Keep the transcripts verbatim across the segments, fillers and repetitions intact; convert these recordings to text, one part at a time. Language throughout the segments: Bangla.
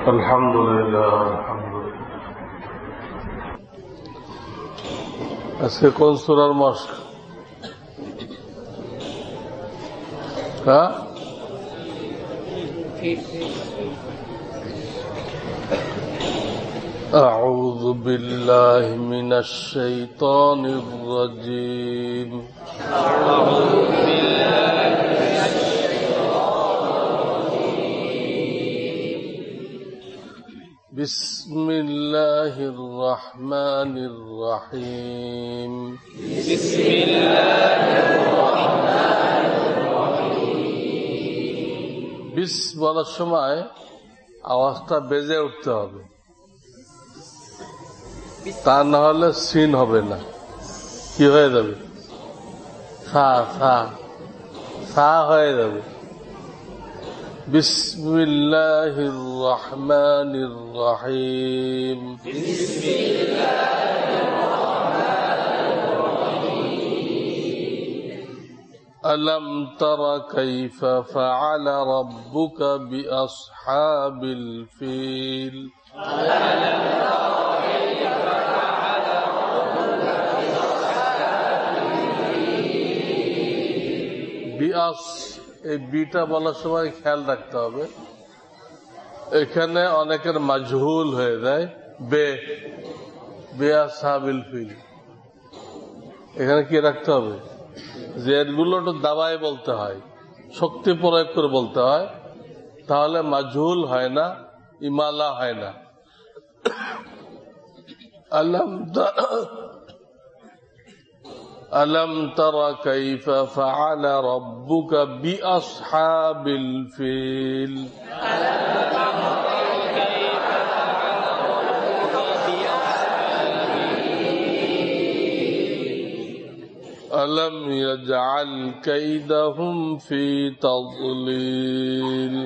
الحمد لله الحمد لله আজকে কোন সূরার মশক? হ্যাঁ, أعوذ بالله من الشيطان الرجيم أعوذ بالله من الشيطان الرجيم بسم الله الرحمن الرحيم بسم الله الرحمن الرحيم বিস বলার সময় আওয়াজটা বেজে উঠতে হবে, তা না হলে সিন হবে না, কি হয়ে যাবে? সা সা সা হয়ে যাবে। বিসমিল্লাহির রহমানির রহিম বিসমিল্লাহির রহমানির রহিম আলম তারা কাইফা ফাআলা রাব্বুকা বিআসহাবিল ফিল আলম তারা কাইফা ফাআলা রাব্বুকা বিআসহাবিল ফিল। বিআস এই বিটা বলার সময় খেয়াল রাখতে হবে, এখানে অনেকের মাজহুল হয়ে যায় বে বিআসহাবিল ফিল। এখানে কি রাখতে হবে? জেরগুলো একটু দাবায় বলতে হয়, শক্তি প্রয়োগ করে বলতে হয়, তাহলে মাজহুল হয় না, ইমালা হয় না। আলম ألم تر كيف فعل ربك بأصحاب الفيل ألم يجعل كيدهم في تضليل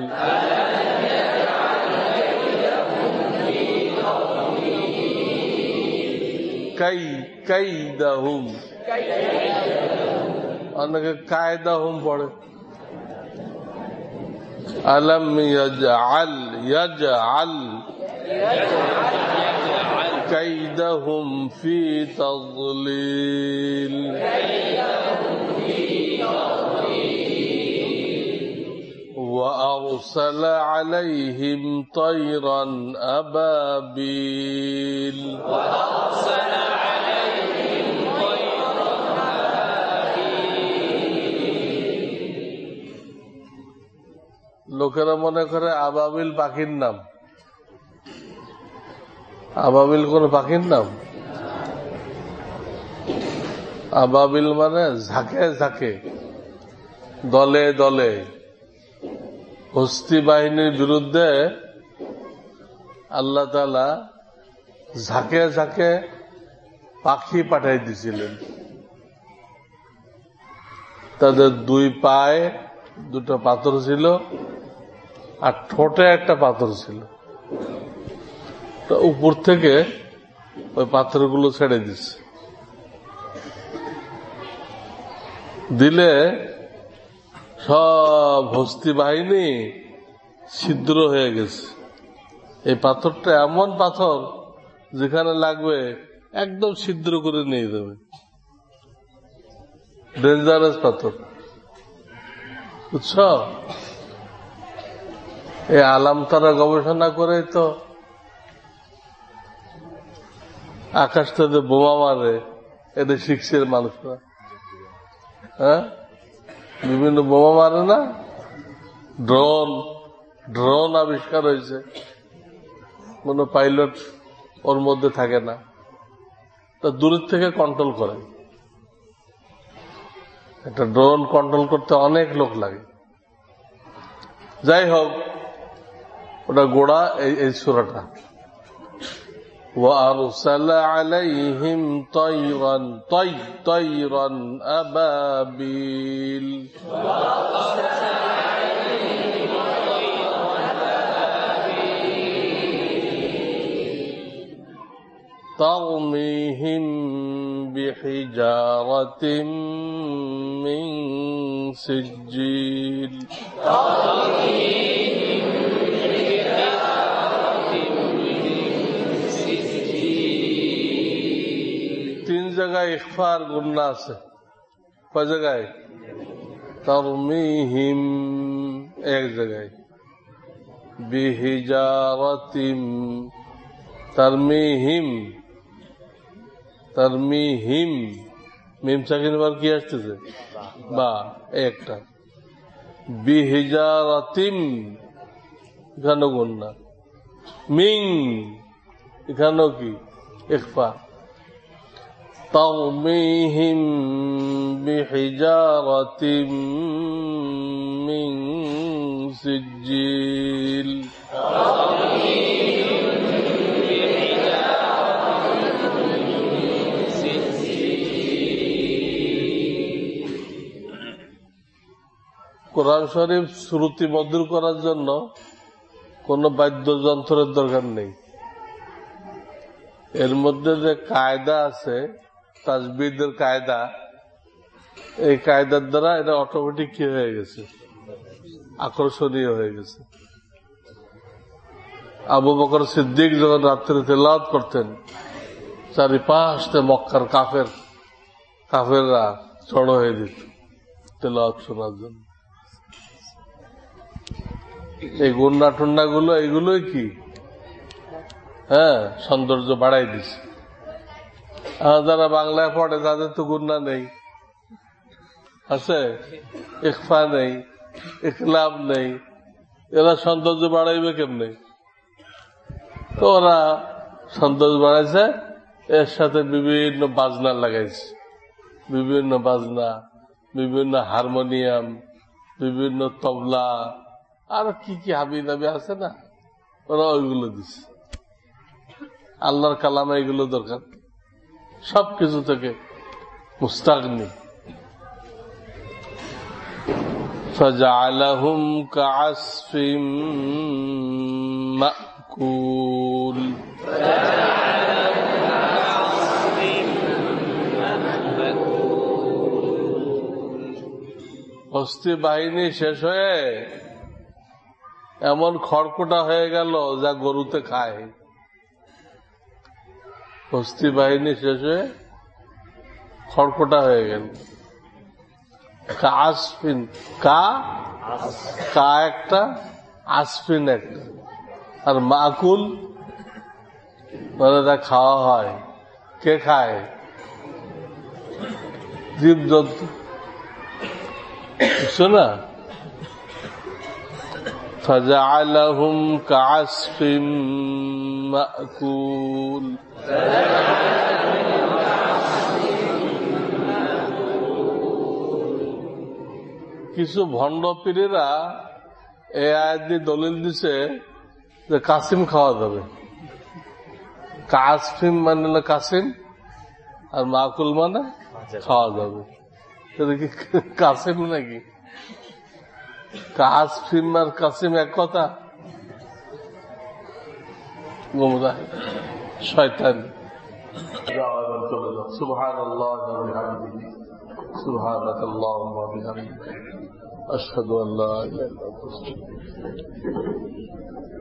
كي كيدهم অনেকে কায়দাহুম পড়ে। আলম ইয়াজআল ইয়াজআল কাইদাহুম ফি তাদলিল ওয়া আরসালা আলাইহিম তায়রান আবাবিল ওয়া আরসালা লোকেরা মনে করে আবাবিল পাখির নাম। আবাবিল কোন পাখির নাম? আবাবিল মানে ঝাঁকে ঝাঁকে, দলে দলে হস্তি বাহিনীর বিরুদ্ধে আল্লাহ তাআলা ঝাঁকে ঝাঁকে পাখি পাঠাই দিয়েছিলেন। তাদের দুই পায়ে দুটো পাথর ছিল আর ঠোঁটে একটা পাথর ছিল, তো উপর থেকে ওই পাথরগুলো ছেড়ে দিচ্ছে, দিলে সব হস্তি বাহিনী ছিদ্র হয়ে গেছে। এই পাথরটা এমন পাথর যেখানে লাগবে একদম ছিদ্র করে নিয়ে যাবে, ডেঞ্জারাস পাথর, বুঝছ? এই আলাম তারা গবেষণা করে তো আকাশটাতে বোমা মারে, এটা শিখছে মানুষরা। হ্যাঁ, বিভিন্ন বোমা মারে না, ড্রোন ড্রোন আবিষ্কার হয়েছে, কোন পাইলট ওর মধ্যে থাকে না, তা দূরের থেকে কন্ট্রোল করে। একটা ড্রোন কন্ট্রোল করতে অনেক লোক লাগে। যাই হোক, ওটা গোড়া এই সূরাটা। وَأَرْسَلَ عَلَيْهِمْ طَيْرًا طَيْرًا أَبَابِيلَ تَرْمِيهِمْ بِحِجَارَةٍ مِّن سِجِّيلٍ জায়গায় ইখফার গুন্না আছে, কয় জায়গায়? তারমিহিম এক জায়গায়, বিহিজারাতিম তারমিহিম তারমিহিম মিম সাকিন বার কি আসতেছে? বা একটা। বিহিজারাতিম এখানেও গুন্না, মিং এখানেও কি ইখফা। তারমিহিম বিহিজারাতিম মিন সিজ্জিল, কোরআন শরীফ শ্রুতি মধুর করার জন্য কোন বাদ্যযন্ত্রের দরকার নেই। এর মধ্যে যে কায়দা আছে, তাজবিদের কায়দা, এই কায়দার দ্বারা এটা অটোমেটিক কি হয়ে গেছে? আকর্ষণীয় হয়ে গেছে। আবু বকর সিদ্দিক যখন রাত্রে তেলাওয়াত করতেন, চারিপাশে মক্কার কাফের কাফেররা জড়ো হয়ে দিত তেলাওয়াত শোনার জন্য। এই গুন্না টুন্না গুলো এইগুলোই কি হ্যাঁ সৌন্দর্য বাড়াই দিছে। আর যারা বাংলায় পড়ে তাদের তো গুন্না নেই, আছে ইখফা নেই, ইখলাব নেই, এরা সৌন্দর্য বাড়াইবে কেমনে? তো ওরা সৌন্দর্য বাড়াইছে, এর সাথে বিভিন্ন বাজনা লাগাইছে, বিভিন্ন বাজনা, বিভিন্ন হারমোনিয়াম, বিভিন্ন তবলা, আর কি কি হাবি দাবি আছে না, ওরা ওইগুলো দিচ্ছে। আল্লাহর কালামে এগুলো দরকার, সবকিছু থেকে মুস্তাগনি। ফাজআলাহুম কাআসফিম মাকুল, হস্তি বাহিনী শেষ হয়ে এমন খড়কুটা হয়ে গেল যা গরুতে খায়। হস্তি বাহিনী শেষ হয়ে খড়কুটা হয়ে গেল। আসফিন কা কা একটা, আসফিন একটা, আর মাকুল মানে তা খাওয়া হয়। কে খায়? জীব জন্তু, বুঝছো না? ফাজআলাহুম কাআসফিম মাকুল, কিছু ভণ্ড পীরেরা এই আয়াত দিয়ে দলিল দিছে যে কাসিম খাওয়া যাবে। কাসফিম মানে কাসিম, আর মাকুল মানে খাওয়া যাবে। কি কাসিম নাকি? কাসফিম আর কাসিম এক কথা? শয়তান। সুবহানাল্লাহ ওয়া বিহামদিহি, সুবহানাকাল্লাহুম্মা ওয়া বিহামদিকা, আশহাদু আল্লা ইলাহা ইল্লা আনতা, আস্তাগফিরুকা।